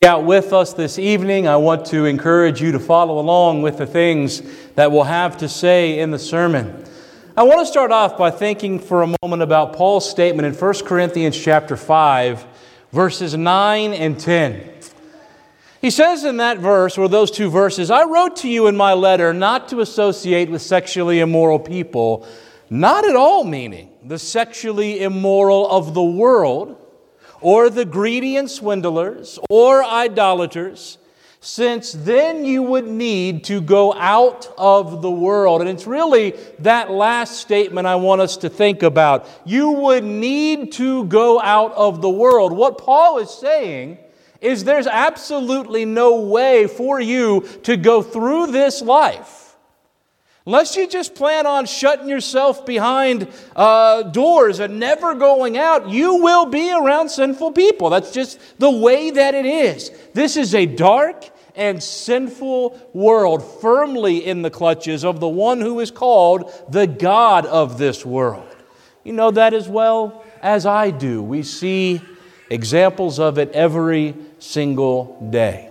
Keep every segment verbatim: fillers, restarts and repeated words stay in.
Out with us this evening, I want to encourage you to follow along with the things that we'll have to say in the sermon. I want to start off by thinking for a moment about Paul's statement in First Corinthians chapter five, verses nine and ten. He says in that verse, or those two verses, I wrote to you in my letter not to associate with sexually immoral people, not at all meaning the sexually immoral of the world, or the greedy and swindlers, or idolaters, since then you would need to go out of the world. And it's really that last statement I want us to think about. You would need to go out of the world. What Paul is saying is there's absolutely no way for you to go through this life unless you just plan on shutting yourself behind uh, doors and never going out. You will be around sinful people. That's just the way that it is. This is a dark and sinful world, firmly in the clutches of the one who is called the God of this world. You know that as well as I do. We see examples of it every single day.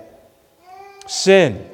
Sin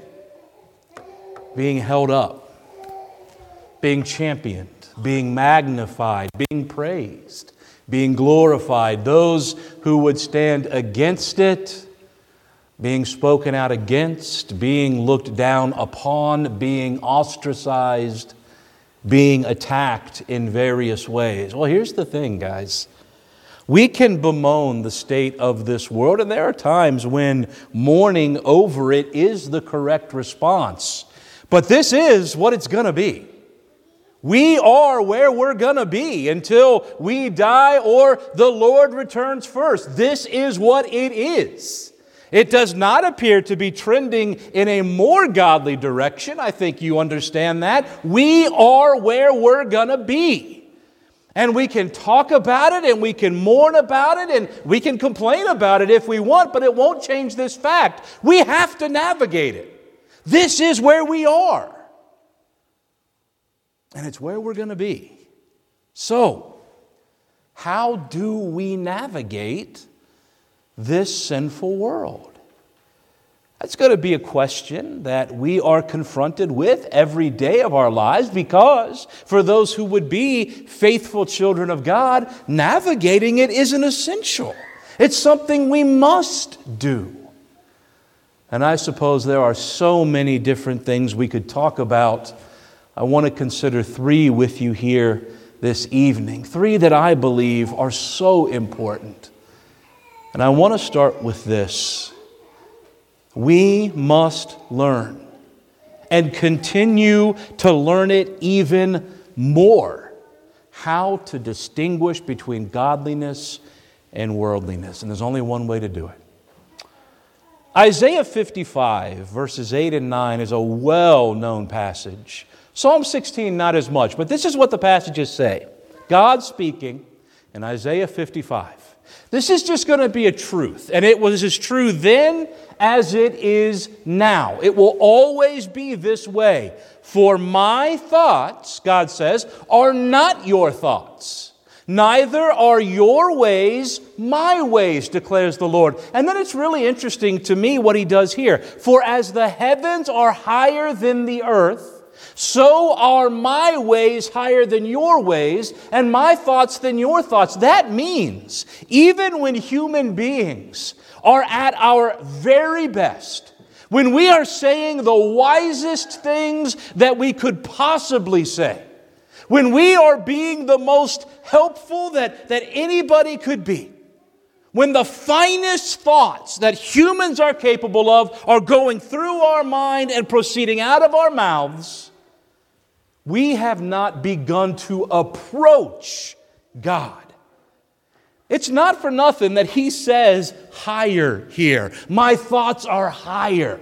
being held up, being championed, being magnified, being praised, being glorified. Those who would stand against it, being spoken out against, being looked down upon, being ostracized, being attacked in various ways. Well, here's the thing, guys. We can bemoan the state of this world, and there are times when mourning over it is the correct response. But this is what it's going to be. We are where we're going to be until we die or the Lord returns first. This is what it is. It does not appear to be trending in a more godly direction. I think you understand that. We are where we're going to be. And we can talk about it and we can mourn about it and we can complain about it if we want, but it won't change this fact. We have to navigate it. This is where we are. And it's where we're going to be. So, how do we navigate this sinful world? That's going to be a question that we are confronted with every day of our lives, because for those who would be faithful children of God, navigating it is an essential. It's something we must do. And I suppose there are so many different things we could talk about. I want to consider three with you here this evening. Three that I believe are so important. And I want to start with this. We must learn and continue to learn it even more, how to distinguish between godliness and worldliness. And there's only one way to do it. Isaiah fifty-five, verses eight and nine is a well-known passage. Psalm sixteen, not as much, but this is what the passages say. God speaking in Isaiah fifty-five. This is just going to be a truth, and it was as true then as it is now. It will always be this way. For my thoughts, God says, are not your thoughts. Neither are your ways my ways, declares the Lord. And then it's really interesting to me what he does here. For as the heavens are higher than the earth, so are my ways higher than your ways, and my thoughts than your thoughts. That means even when human beings are at our very best, when we are saying the wisest things that we could possibly say, when we are being the most helpful that, that anybody could be, when the finest thoughts that humans are capable of are going through our mind and proceeding out of our mouths, we have not begun to approach God. It's not for nothing that he says higher here. My thoughts are higher.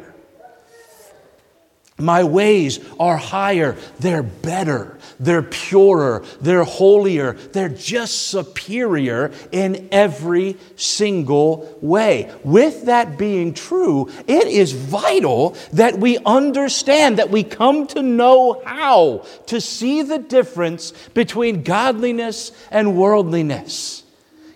My ways are higher. They're better. They're purer. They're holier. They're just superior in every single way. With that being true, it is vital that we understand, that we come to know how to see the difference between godliness and worldliness.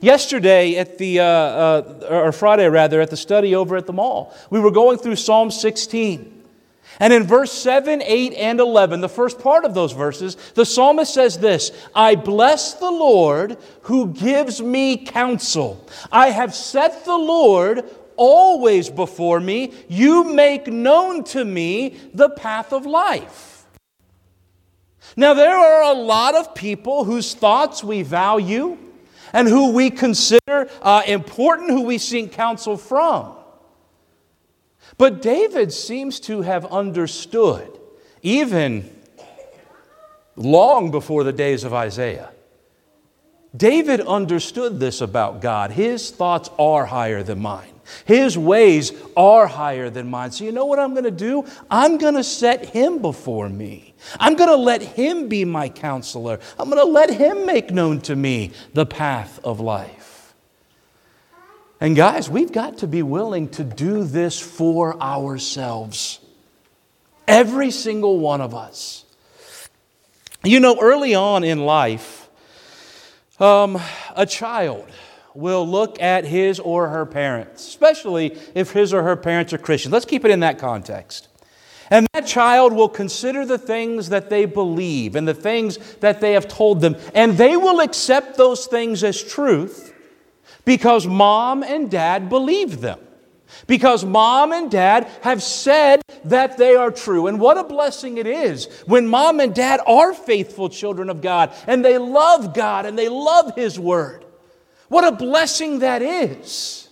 Yesterday at the, uh, uh, or Friday rather, at the study over at the mall, we were going through Psalm sixteen. And in verse seven, eight, and eleven, the first part of those verses, the psalmist says this, I bless the Lord who gives me counsel. I have set the Lord always before me. You make known to me the path of life. Now, there are a lot of people whose thoughts we value and who we consider uh, important, who we seek counsel from. But David seems to have understood, even long before the days of Isaiah. David understood this about God. His thoughts are higher than mine. His ways are higher than mine. So you know what I'm going to do? I'm going to set Him before me. I'm going to let Him be my counselor. I'm going to let Him make known to me the path of life. And guys, we've got to be willing to do this for ourselves. Every single one of us. You know, early on in life, um, a child will look at his or her parents, especially if his or her parents are Christian. Let's keep it in that context. And that child will consider the things that they believe and the things that they have told them, and they will accept those things as truth because mom and dad believe them. Because mom and dad have said that they are true. And what a blessing it is when mom and dad are faithful children of God and they love God and they love His Word. What a blessing that is.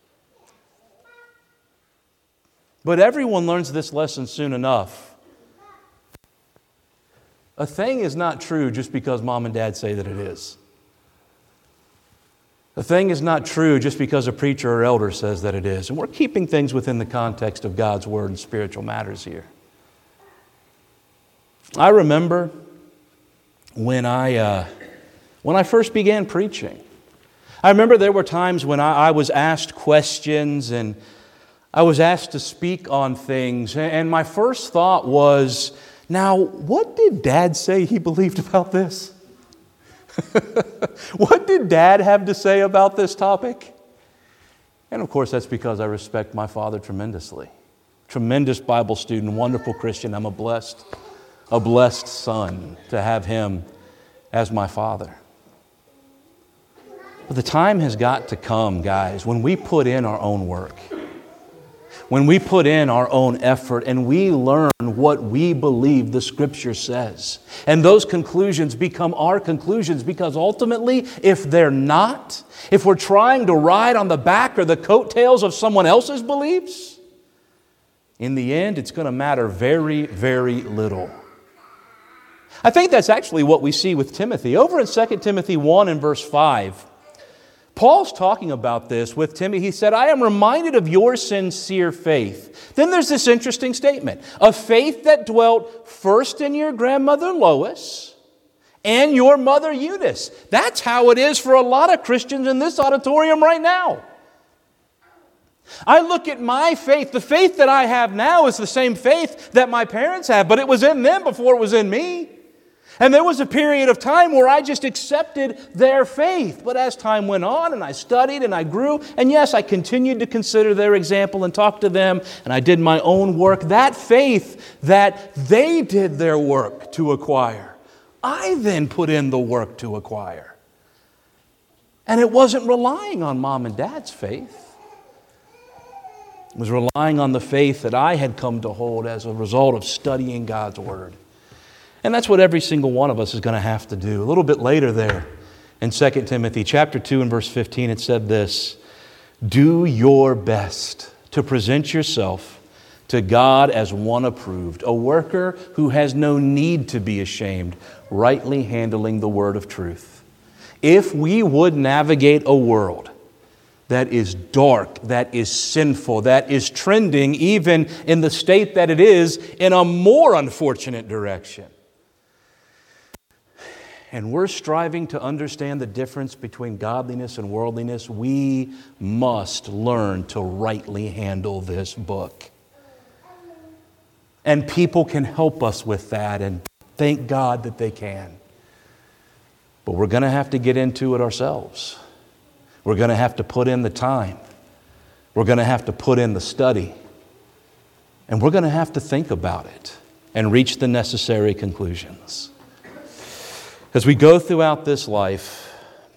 But everyone learns this lesson soon enough. A thing is not true just because mom and dad say that it is. A thing is not true just because a preacher or elder says that it is. And we're keeping things within the context of God's Word and spiritual matters here. I remember when I, uh, when I first began preaching. I remember there were times when I, I was asked questions and I was asked to speak on things. And my first thought was, now, what did Dad say he believed about this? What did Dad have to say about this topic? And of course, that's because I respect my father tremendously. Tremendous Bible student, wonderful Christian. I'm a blessed, a blessed son to have him as my father. But the time has got to come, guys, when we put in our own work. When we put in our own effort and we learn what we believe the Scripture says. And those conclusions become our conclusions because ultimately, if they're not, if we're trying to ride on the back or the coattails of someone else's beliefs, in the end, it's going to matter very, very little. I think that's actually what we see with Timothy. Over in Second Timothy one and verse five, Paul's talking about this with Timothy. He said, I am reminded of your sincere faith. Then there's this interesting statement. A faith that dwelt first in your grandmother Lois and your mother Eunice. That's how it is for a lot of Christians in this auditorium right now. I look at my faith. The faith that I have now is the same faith that my parents have, but it was in them before it was in me. And there was a period of time where I just accepted their faith. But as time went on and I studied and I grew, and yes, I continued to consider their example and talk to them, and I did my own work, that faith that they did their work to acquire, I then put in the work to acquire. And it wasn't relying on mom and dad's faith. It was relying on the faith that I had come to hold as a result of studying God's Word. And that's what every single one of us is going to have to do. A little bit later there in Second Timothy chapter two and verse fifteen, it said this, do your best to present yourself to God as one approved, a worker who has no need to be ashamed, rightly handling the word of truth. If we would navigate a world that is dark, that is sinful, that is trending even in the state that it is in a more unfortunate direction, and we're striving to understand the difference between godliness and worldliness, we must learn to rightly handle this book. And people can help us with that, and thank God that they can. But we're going to have to get into it ourselves. We're going to have to put in the time. We're going to have to put in the study. And we're going to have to think about it and reach the necessary conclusions. As we go throughout this life,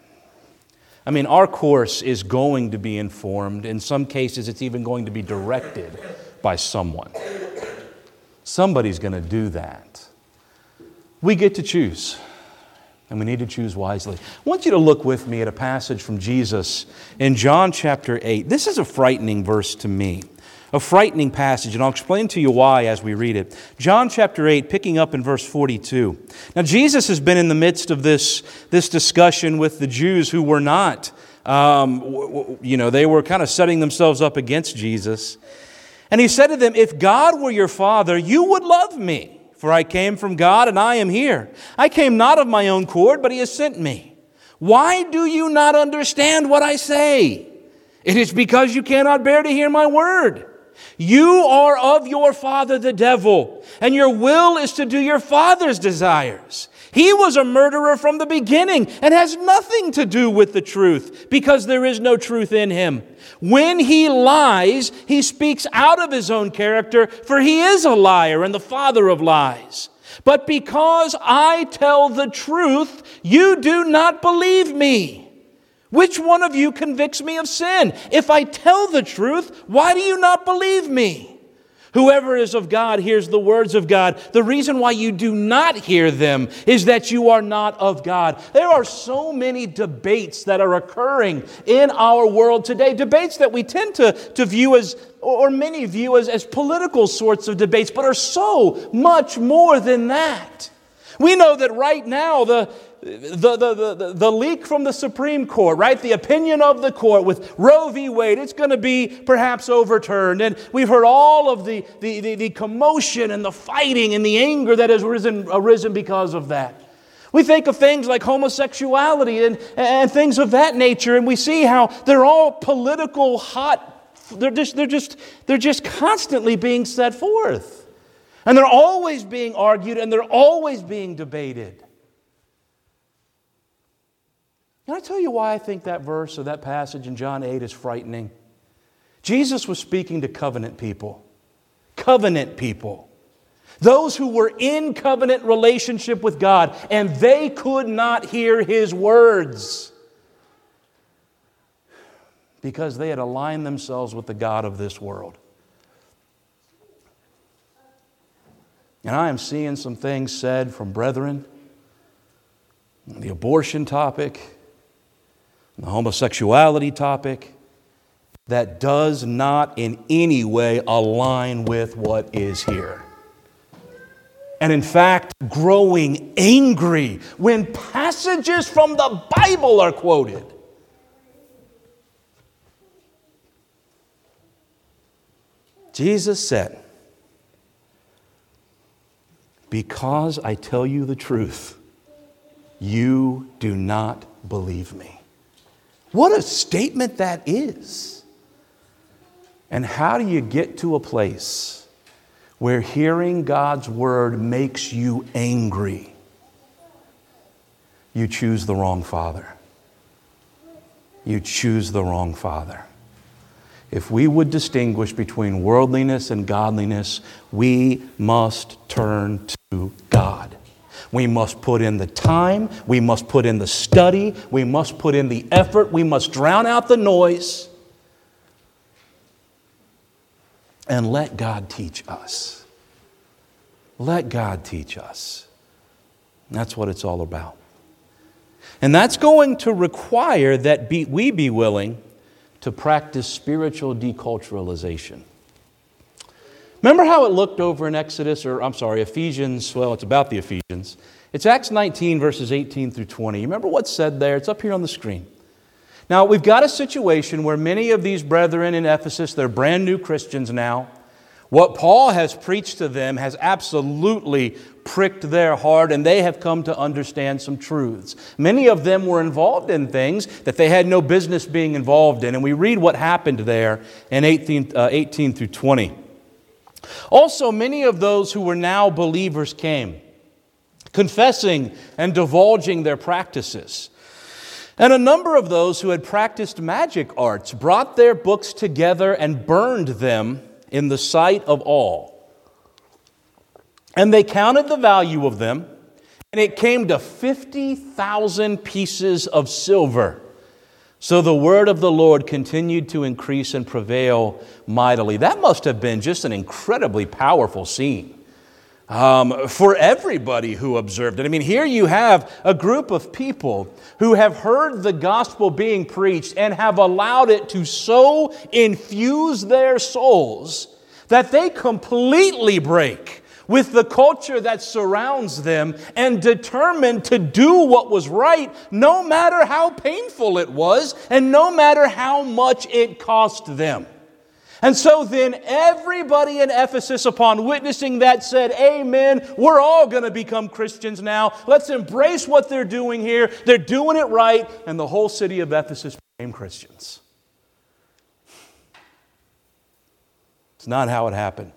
I mean, our course is going to be informed. In some cases, it's even going to be directed by someone. Somebody's going to do that. We get to choose, and we need to choose wisely. I want you to look with me at a passage from Jesus in John chapter eight. This is a frightening verse to me, a frightening passage, and I'll explain to you why as we read it. John chapter eight, picking up in verse forty-two. Now, Jesus has been in the midst of this, this discussion with the Jews who were not, um, you know, they were kind of setting themselves up against Jesus. And He said to them, "If God were your Father, you would love me, for I came from God and I am here. I came not of my own accord, but He has sent me. Why do you not understand what I say? It is because you cannot bear to hear my word. You are of your father the devil, and your will is to do your father's desires. He was a murderer from the beginning and has nothing to do with the truth, because there is no truth in him. When he lies, he speaks out of his own character, for he is a liar and the father of lies. But because I tell the truth, you do not believe me. Which one of you convicts me of sin? If I tell the truth, why do you not believe me? Whoever is of God hears the words of God. The reason why you do not hear them is that you are not of God." There are so many debates that are occurring in our world today. Debates that we tend to, to view as, or many view as, as political sorts of debates, but are so much more than that. We know that right now the The, the, the, the leak from the Supreme Court, right? The opinion of the court with Roe v. Wade, it's going to be perhaps overturned. And we've heard all of the, the, the, the commotion and the fighting and the anger that has risen, arisen because of that. We think of things like homosexuality and, and things of that nature, and we see how they're all political hot, they're just, they're just, they're just constantly being set forth. And they're always being argued and they're always being debated. Can I tell you why I think that verse or that passage in John eight is frightening? Jesus was speaking to covenant people. Covenant people. Those who were in covenant relationship with God, and they could not hear His words because they had aligned themselves with the God of this world. And I am seeing some things said from brethren on the abortion topic, the homosexuality topic, that does not in any way align with what is here. And in fact, growing angry when passages from the Bible are quoted. Jesus said, "Because I tell you the truth, you do not believe me." What a statement that is. And how do you get to a place where hearing God's word makes you angry? You choose the wrong father. You choose the wrong father. If we would distinguish between worldliness and godliness, we must turn to God. We must put in the time, we must put in the study, we must put in the effort, we must drown out the noise, and let God teach us. Let God teach us. That's what it's all about. And that's going to require that be, we be willing to practice spiritual deculturalization. Remember how it looked over in Exodus, or I'm sorry, Ephesians, well, it's about the Ephesians. It's Acts nineteen, verses eighteen through twenty. You remember what's said there? It's up here on the screen. Now, we've got a situation where many of these brethren in Ephesus, they're brand new Christians now. What Paul has preached to them has absolutely pricked their heart, and they have come to understand some truths. Many of them were involved in things that they had no business being involved in, and we read what happened there in eighteen, uh, eighteen through twenty. Also, many of those who were now believers came, confessing and divulging their practices. And a number of those who had practiced magic arts brought their books together and burned them in the sight of all. And they counted the value of them, and it came to fifty thousand pieces of silver. So the word of the Lord continued to increase and prevail mightily. That must have been just an incredibly powerful scene. Um, for everybody who observed it. I mean, here you have a group of people who have heard the gospel being preached and have allowed it to so infuse their souls that they completely break with the culture that surrounds them and determined to do what was right, no matter how painful it was and no matter how much it cost them. And so then everybody in Ephesus, upon witnessing that, said, amen, we're all going to become Christians now. Let's embrace what they're doing here. They're doing it right. And the whole city of Ephesus became Christians. It's not how it happened.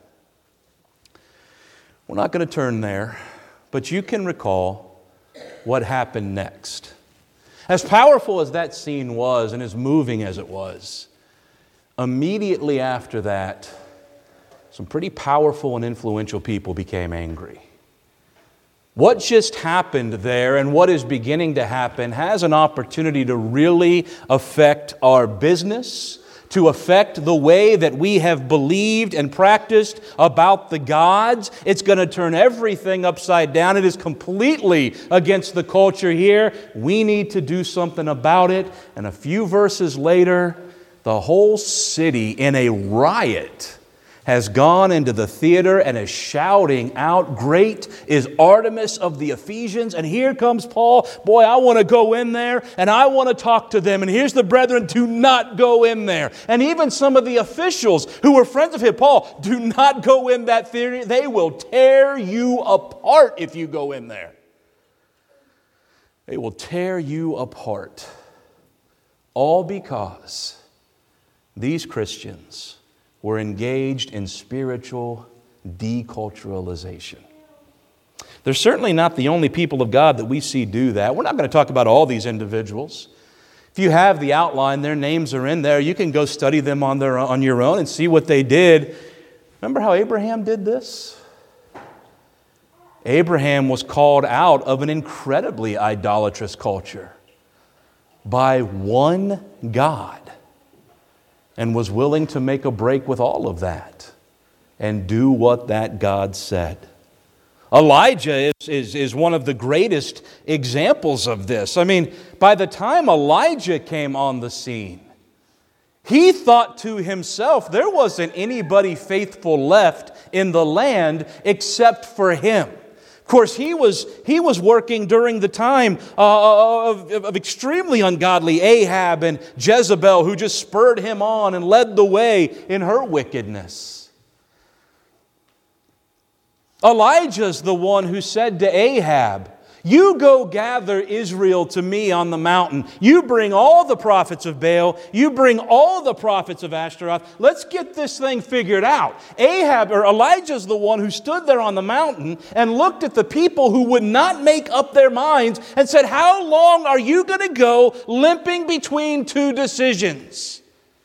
We're not going to turn there, but you can recall what happened next. As powerful as that scene was and as moving as it was, immediately after that, some pretty powerful and influential people became angry. What just happened there and what is beginning to happen has an opportunity to really affect our business, to affect the way that we have believed and practiced about the gods. It's going to turn everything upside down. It is completely against the culture here. We need to do something about it. And a few verses later, the whole city in a riot has gone into the theater and is shouting out, "Great is Artemis of the Ephesians." And here comes Paul. Boy, I want to go in there and I want to talk to them. And here's the brethren, do not go in there. And even some of the officials who were friends of him, Paul, do not go in that theater. They will tear you apart if you go in there. They will tear you apart. All because these Christians were engaged in spiritual deculturalization. They're certainly not the only people of God that we see do that. We're not going to talk about all these individuals. If you have the outline, their names are in there. You can go study them on their on your own and see what they did. Remember how Abraham did this? Abraham was called out of an incredibly idolatrous culture by one God, and was willing to make a break with all of that and do what that God said. Elijah is, is, is one of the greatest examples of this. I mean, by the time Elijah came on the scene, he thought to himself, there wasn't anybody faithful left in the land except for him. Of course, he was, he was working during the time uh, of, of extremely ungodly Ahab and Jezebel, who just spurred him on and led the way in her wickedness. Elijah's the one who said to Ahab, "You go gather Israel to me on the mountain. You bring all the prophets of Baal. You bring all the prophets of Ashtaroth. Let's get this thing figured out." Ahab, or Elijah's the one who stood there on the mountain and looked at the people who would not make up their minds and said, "How long are you going to go limping between two decisions?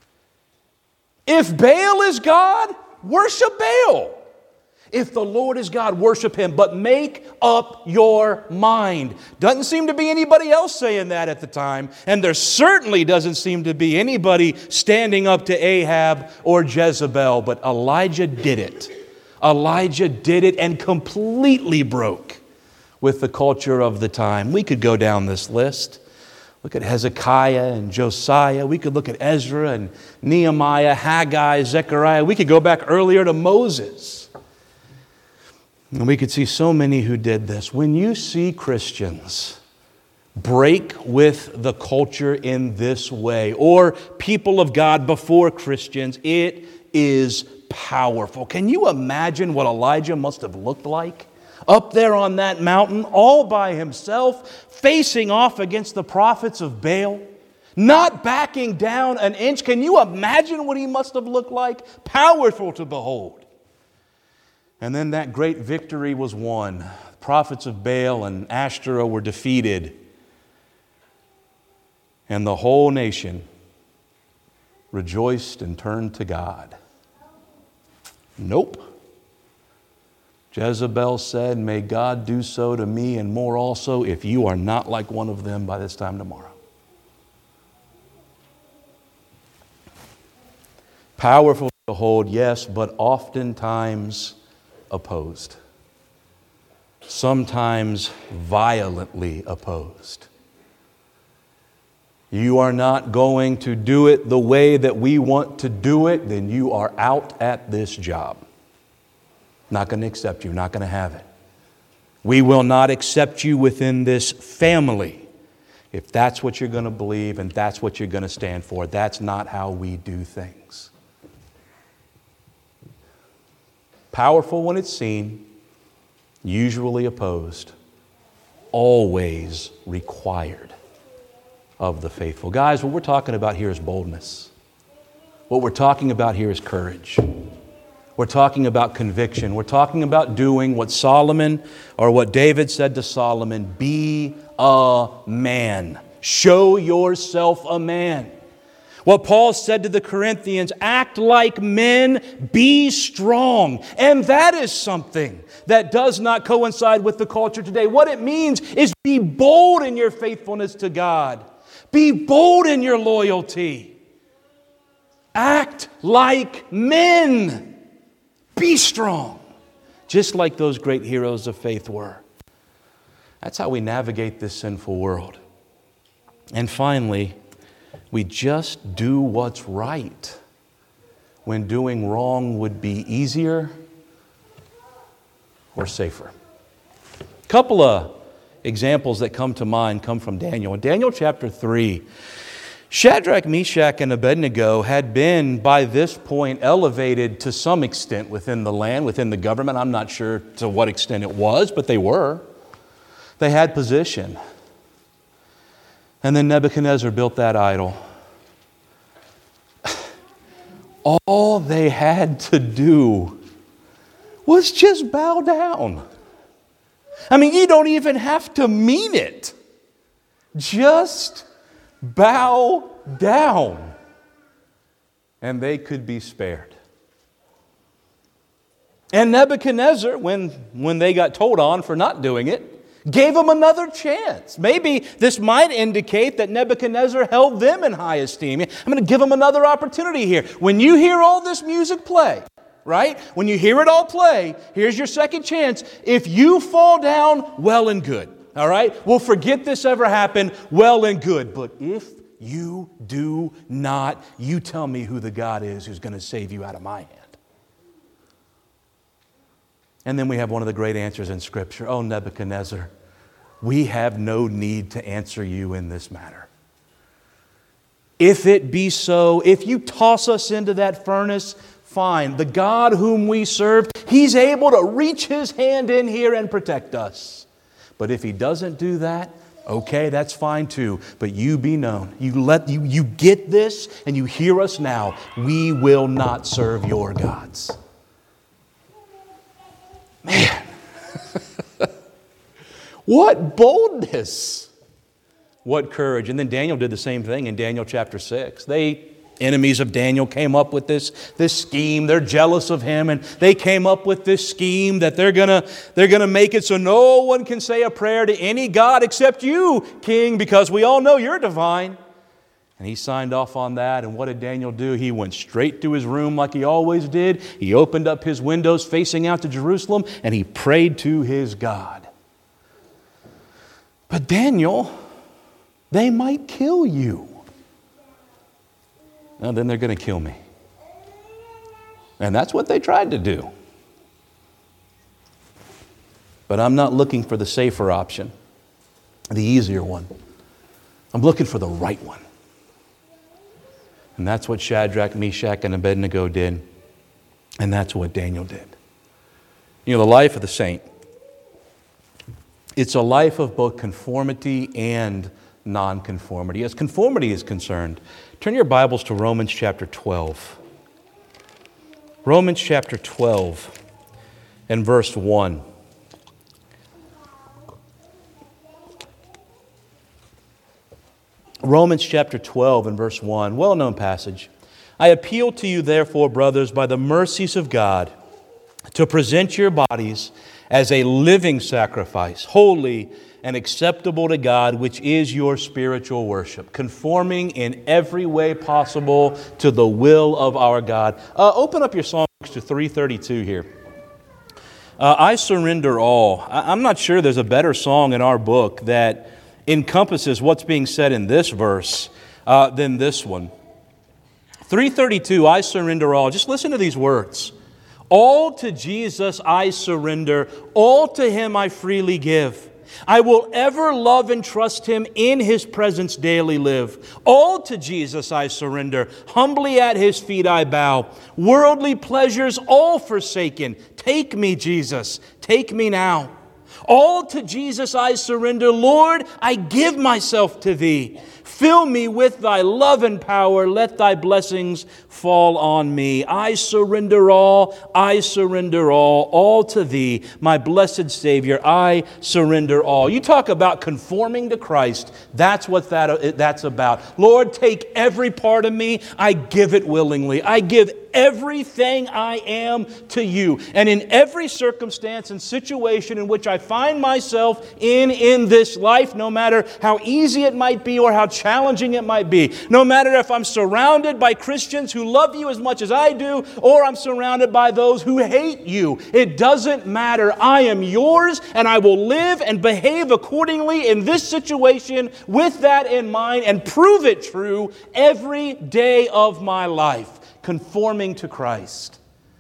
If Baal is God, worship Baal. If the Lord is God, worship Him, but make up your mind." Doesn't seem to be anybody else saying that at the time. And there certainly doesn't seem to be anybody standing up to Ahab or Jezebel. But Elijah did it. Elijah did it and completely broke with the culture of the time. We could go down this list. Look at Hezekiah and Josiah. We could look at Ezra and Nehemiah, Haggai, Zechariah. We could go back earlier to Moses. And we could see so many who did this. When you see Christians break with the culture in this way, or people of God before Christians, it is powerful. Can you imagine what Elijah must have looked like? Up there on that mountain, all by himself, facing off against the prophets of Baal, not backing down an inch. Can you imagine what he must have looked like? Powerful to behold. And then that great victory was won. The prophets of Baal and Ashtoreth were defeated. And the whole nation rejoiced and turned to God. Nope. Jezebel said, may God do so to me and more also if you are not like one of them by this time tomorrow. Powerful to behold, yes, but oftentimes opposed. Sometimes violently opposed. You are not going to do it the way that we want to do it, then you are out at this job. Not going to accept you, not going to have it. We will not accept you within this family if that's what you're going to believe and that's what you're going to stand for. That's not how we do things. Powerful when it's seen, usually opposed, always required of the faithful. Guys, what we're talking about here is boldness. What we're talking about here is courage. We're talking about conviction. We're talking about doing what Solomon, or what David said to Solomon, be a man. Show yourself a man. What Paul said to the Corinthians, act like men, be strong. And that is something that does not coincide with the culture today. What it means is be bold in your faithfulness to God. Be bold in your loyalty. Act like men. Be strong. Just like those great heroes of faith were. That's how we navigate this sinful world. And finally, we just do what's right when doing wrong would be easier or safer. A couple of examples that come to mind come from Daniel. In Daniel chapter three, Shadrach, Meshach, and Abednego had been by this point elevated to some extent within the land, within the government. I'm not sure to what extent it was, but they were. They had position. And then Nebuchadnezzar built that idol. All they had to do was just bow down. I mean, you don't even have to mean it. Just bow down. And they could be spared. And Nebuchadnezzar, when, when they got told on for not doing it, gave them another chance. Maybe this might indicate that Nebuchadnezzar held them in high esteem. I'm going to give them another opportunity here. When you hear all this music play, right? When you hear it all play, here's your second chance. If you fall down, well and good. All right? We'll forget this ever happened, well and good. But if you do not, you tell me who the God is who's going to save you out of my hand. And then we have one of the great answers in Scripture. Oh, Nebuchadnezzar, we have no need to answer you in this matter. If it be so, if you toss us into that furnace, fine. The God whom we serve, He's able to reach His hand in here and protect us. But if He doesn't do that, okay, that's fine too. But you be known. You let you, you get this and you hear us now. We will not serve your gods. Man, what boldness, what courage. And then Daniel did the same thing in Daniel chapter six. They, enemies of Daniel, came up with this, this scheme. They're jealous of him, and they came up with this scheme that they're gonna, they're gonna make it so no one can say a prayer to any god except you, king, because we all know you're divine. And he signed off on that, and what did Daniel do? He went straight to his room like he always did. He opened up his windows facing out to Jerusalem, and he prayed to his God. But Daniel, they might kill you. Now then they're going to kill me. And that's what they tried to do. But I'm not looking for the safer option, the easier one. I'm looking for the right one. And that's what Shadrach, Meshach, and Abednego did. And that's what Daniel did. You know, the life of the saint, it's a life of both conformity and nonconformity. As conformity is concerned, turn your Bibles to Romans chapter twelve. Romans chapter twelve and verse one. Romans chapter twelve and verse one, well-known passage. I appeal to you, therefore, brothers, by the mercies of God, to present your bodies as a living sacrifice, holy and acceptable to God, which is your spiritual worship, conforming in every way possible to the will of our God. Uh, open up your songs to three thirty-two here. Uh, I surrender all. I, I'm not sure there's a better song in our book that encompasses what's being said in this verse uh, than this one. three thirty-two, I surrender all. Just listen to these words. All to Jesus I surrender, all to Him I freely give. I will ever love and trust Him, in His presence daily live. All to Jesus I surrender, humbly at His feet I bow. Worldly pleasures all forsaken, take me, Jesus, take me now. All to Jesus I surrender, Lord, I give myself to Thee. Fill me with Thy love and power. Let Thy blessings fall on me. I surrender all. I surrender all. All to Thee, my blessed Savior. I surrender all. You talk about conforming to Christ. That's what that, that's about. Lord, take every part of me. I give it willingly. I give everything I am to You. And in every circumstance and situation in which I find myself in in this life, no matter how easy it might be or how challenging it might be, no matter if I'm surrounded by Christians who love You as much as I do, or I'm surrounded by those who hate You, it doesn't matter. I am Yours, and I will live and behave accordingly in this situation with that in mind and prove it true every day of my life. Conforming to Christ.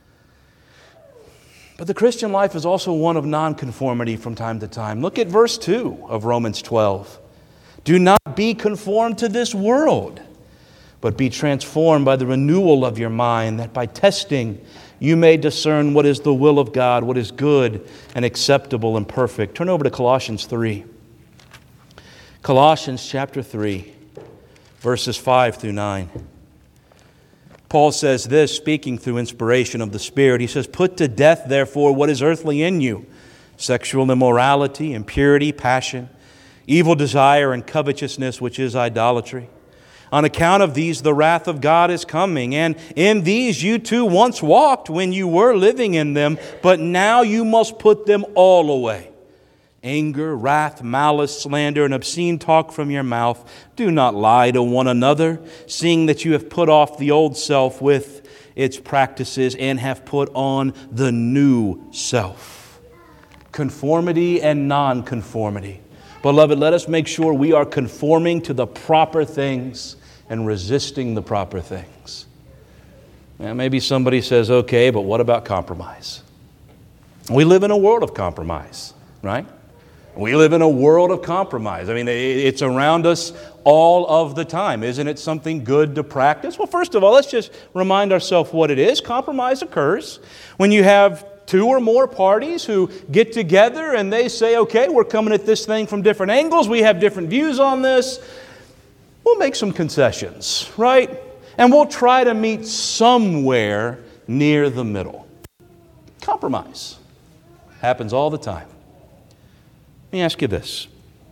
But the Christian life is also one of nonconformity from time to time. Look at verse two of Romans twelve. Do not be conformed to this world, but be transformed by the renewal of your mind, that by testing you may discern what is the will of God, what is good and acceptable and perfect. Turn over to Colossians three. Colossians chapter three, verses five through nine. Paul says this, speaking through inspiration of the Spirit. He says, put to death, therefore, what is earthly in you, sexual immorality, impurity, passion, evil desire, and covetousness, which is idolatry. On account of these, the wrath of God is coming. And in these you too once walked when you were living in them, but now you must put them all away. Anger, wrath, malice, slander, and obscene talk from your mouth. Do not lie to one another, seeing that you have put off the old self with its practices and have put on the new self. Conformity and non-conformity. Beloved, let us make sure we are conforming to the proper things and resisting the proper things. Now, maybe somebody says, okay, but what about compromise? We live in a world of compromise, right? We live in a world of compromise. I mean, it's around us all of the time. Isn't it something good to practice? Well, first of all, let's just remind ourselves what it is. Compromise occurs when you have two or more parties who get together and they say, okay, we're coming at this thing from different angles. We have different views on this. We'll make some concessions, right? And we'll try to meet somewhere near the middle. Compromise happens all the time. Let me ask you this.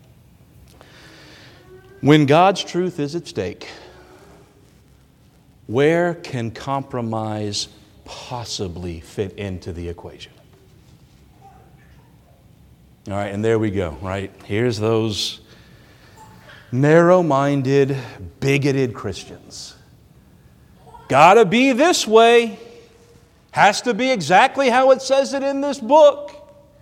When God's truth is at stake, where can compromise possibly fit into the equation? All right, and there we go, right? Here's those narrow-minded, bigoted Christians. Gotta be this way. Has to be exactly how it says it in this book.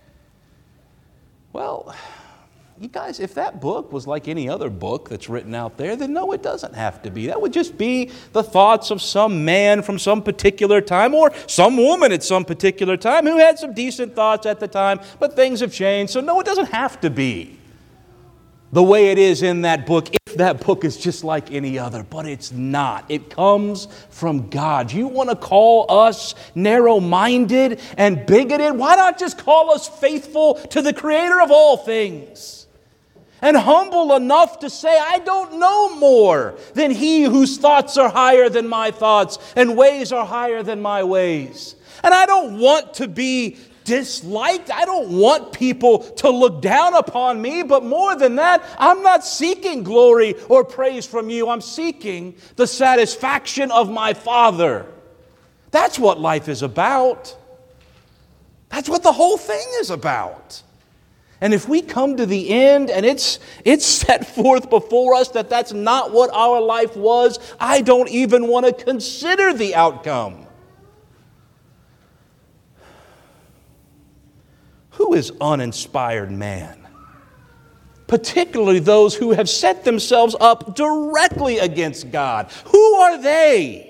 Well, you guys, if that book was like any other book that's written out there, then no, it doesn't have to be. That would just be the thoughts of some man from some particular time or some woman at some particular time who had some decent thoughts at the time, but things have changed. So no, it doesn't have to be the way it is in that book, if that book is just like any other, but it's not. It comes from God. You want to call us narrow-minded and bigoted? Why not just call us faithful to the Creator of all things? And humble enough to say, I don't know more than He whose thoughts are higher than my thoughts and ways are higher than my ways. And I don't want to be disliked. I don't want people to look down upon me. But more than that, I'm not seeking glory or praise from you. I'm seeking the satisfaction of my Father. That's what life is about. That's what the whole thing is about. And if we come to the end and it's, it's set forth before us that that's not what our life was, I don't even want to consider the outcome. Who is uninspired man? Particularly those who have set themselves up directly against God. Who are they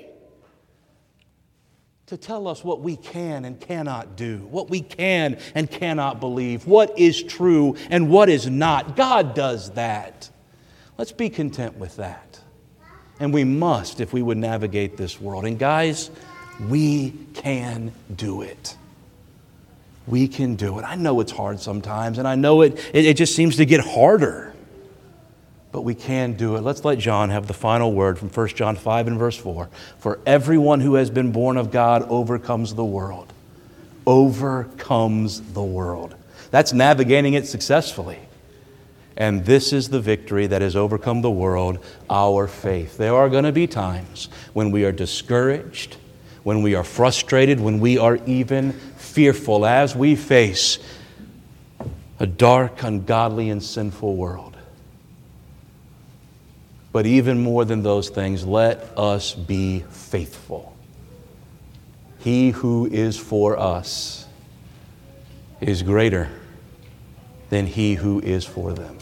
to tell us what we can and cannot do, what we can and cannot believe, what is true and what is not? God does that. Let's be content with that. And we must if we would navigate this world. And guys, we can do it. We can do it. I know it's hard sometimes, and I know it, it, it just seems to get harder. But we can do it. Let's let John have the final word from First John five and verse four. For everyone who has been born of God overcomes the world. Overcomes the world. That's navigating it successfully. And this is the victory that has overcome the world, our faith. There are going to be times when we are discouraged, when we are frustrated, when we are even fearful as we face a dark, ungodly, and sinful world. But even more than those things, let us be faithful. He who is for us is greater than he who is for them.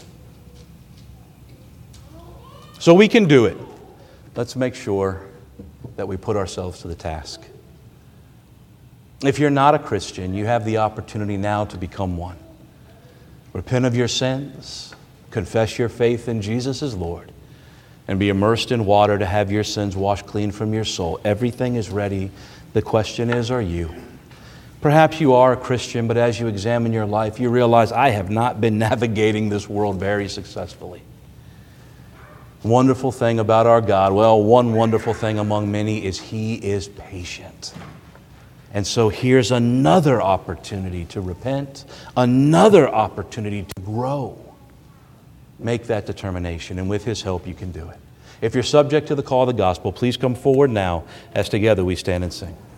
So we can do it. Let's make sure that we put ourselves to the task. If you're not a Christian, you have the opportunity now to become one. Repent of your sins, confess your faith in Jesus as Lord, and be immersed in water to have your sins washed clean from your soul. Everything is ready. The question is, are you? Perhaps you are a Christian, but as you examine your life, you realize, I have not been navigating this world very successfully. Wonderful thing about our God, well, one wonderful thing among many is He is patient. And so here's another opportunity to repent, another opportunity to grow. Make that determination, and with His help, you can do it. If you're subject to the call of the gospel, please come forward now as together we stand and sing.